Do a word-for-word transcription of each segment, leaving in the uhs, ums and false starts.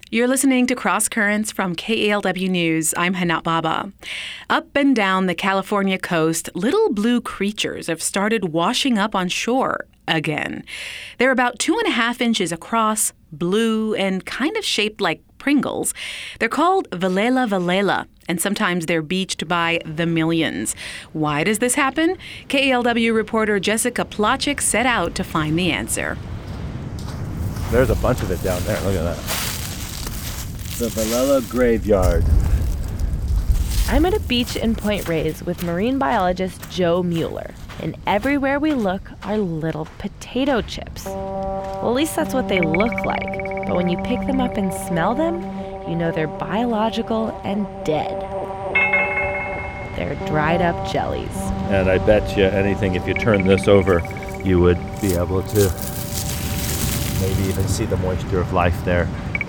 You're listening to Cross Currents from K A L W News. I'm Hanat Baba. Up and down the California coast, little blue creatures have started washing up on shore again. They're about two and a half inches across, blue, and kind of shaped like Pringles. They're called Velela velela, and sometimes they're beached by the millions. Why does this happen? K A L W reporter Jessica Plotchick set out to find the answer. There's a bunch of it down there. Look at that. The Velela Graveyard. I'm at a beach in Point Reyes with marine biologist Joe Mueller, and everywhere we look are little potato chips. Well, at least that's what they look like, but when you pick them up and smell them, you know they're biological and dead. They're dried up jellies. And I bet you anything, if you turn this over, you would be able to maybe even see the moisture of life there.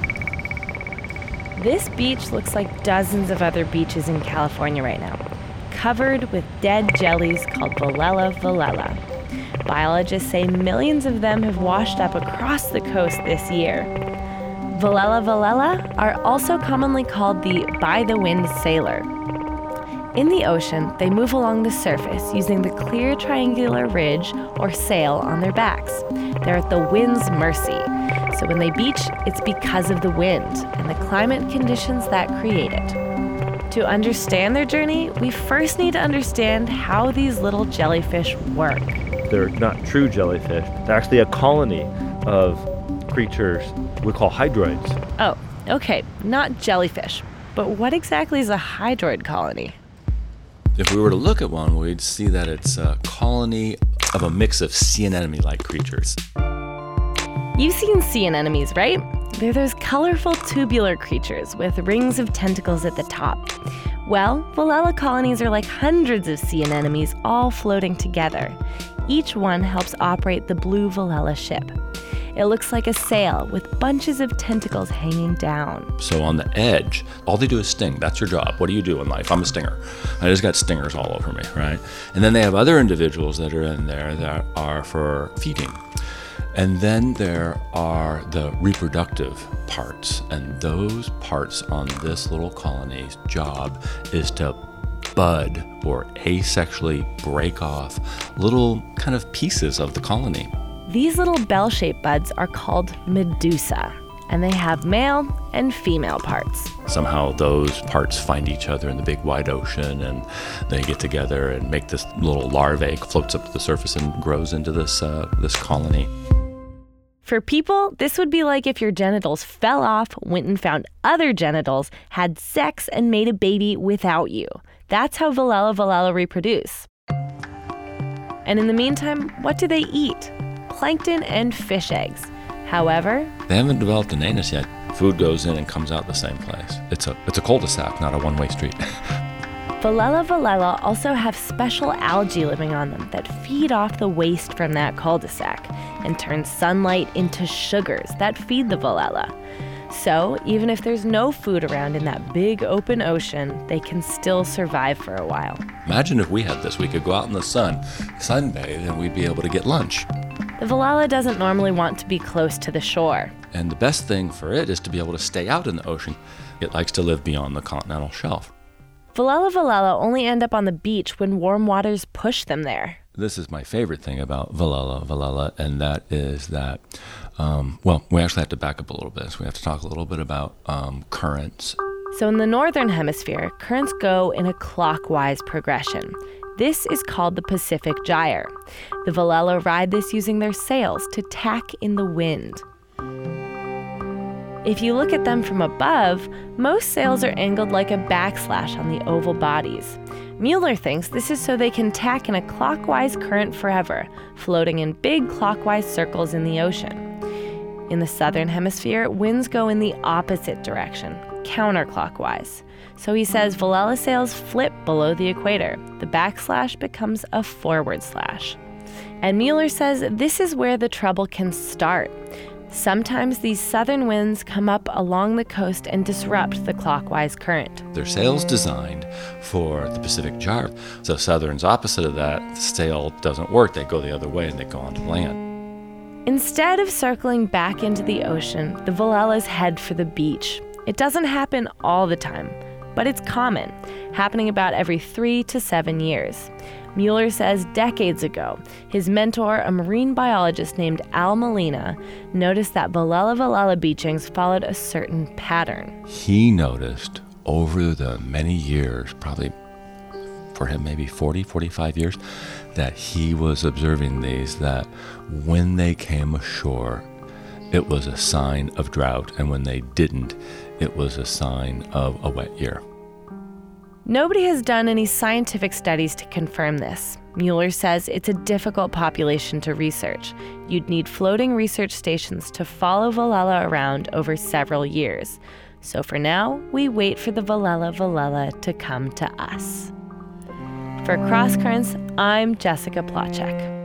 This beach looks like dozens of other beaches in California right now, covered with dead jellies called Velela velela. Biologists say millions of them have washed up across the coast this year. Velela velela are also commonly called the by-the-wind sailor. In the ocean, they move along the surface using the clear triangular ridge or sail on their backs. They're at the wind's mercy. So when they beach, it's because of the wind and the climate conditions that create it. To understand their journey, we first need to understand how these little jellyfish work. They're not true jellyfish. They're actually a colony of creatures we call hydroids. Oh, okay, not jellyfish. But what exactly is a hydroid colony? If we were to look at one, we'd see that it's a colony of a mix of sea anemone-like creatures. You've seen sea anemones, right? They're those colorful tubular creatures with rings of tentacles at the top. Well, Velela colonies are like hundreds of sea anemones all floating together. Each one helps operate the blue Velela ship. It looks like a sail with bunches of tentacles hanging down. So on the edge, all they do is sting. That's your job. What do you do in life? I'm a stinger. I just got stingers all over me, right? And then they have other individuals that are in there that are for feeding. And then there are the reproductive parts. And those parts on this little colony's job is to bud or asexually break off little kind of pieces of the colony. These little bell-shaped buds are called medusa, and they have male and female parts. Somehow those parts find each other in the big wide ocean, and they get together and make this little larvae, floats up to the surface and grows into this uh, this colony. For people, this would be like if your genitals fell off, went and found other genitals, had sex, and made a baby without you. That's how Velela velela reproduce. And in the meantime, what do they eat? Plankton and fish eggs. However, they haven't developed an anus yet. Food goes in and comes out the same place. It's a it's a cul-de-sac, not a one-way street. Velela velela also have special algae living on them that feed off the waste from that cul-de-sac and turn sunlight into sugars that feed the Velela. So even if there's no food around in that big open ocean, they can still survive for a while. Imagine if we had this. We could go out in the sun, sunbathe, and we'd be able to get lunch. The Velela doesn't normally want to be close to the shore. And the best thing for it is to be able to stay out in the ocean. It likes to live beyond the continental shelf. Velela velela only end up on the beach when warm waters push them there. This is my favorite thing about Velela velela, and that is that, um, well, we actually have to back up a little bit. So we have to talk a little bit about um, currents. So in the northern hemisphere, currents go in a clockwise progression. This is called the Pacific Gyre. The Velela ride this using their sails to tack in the wind. If you look at them from above, most sails are angled like a backslash on the oval bodies. Mueller thinks this is so they can tack in a clockwise current forever, floating in big clockwise circles in the ocean. In the southern hemisphere, winds go in the opposite direction, counterclockwise. So he says Velela sails flip below the equator. The backslash becomes a forward slash. And Mueller says this is where the trouble can start. Sometimes these southern winds come up along the coast and disrupt the clockwise current. Their sail's designed for the Pacific Gyre. So southern's opposite of that. The sail doesn't work. They go the other way and they go onto land. Instead of circling back into the ocean, the Valellas head for the beach. It doesn't happen all the time, but it's common, happening about every three to seven years. Mueller says decades ago, his mentor, a marine biologist named Al Molina, noticed that Valella Valella beachings followed a certain pattern. He noticed over the many years, probably for him maybe forty, forty-five years, that he was observing these, that when they came ashore, it was a sign of drought, and when they didn't, it was a sign of a wet year. Nobody has done any scientific studies to confirm this. Mueller says it's a difficult population to research. You'd need floating research stations to follow Valella around over several years. So for now, we wait for the Valella Valella to come to us. For Cross Currents, I'm Jessica Plotchek.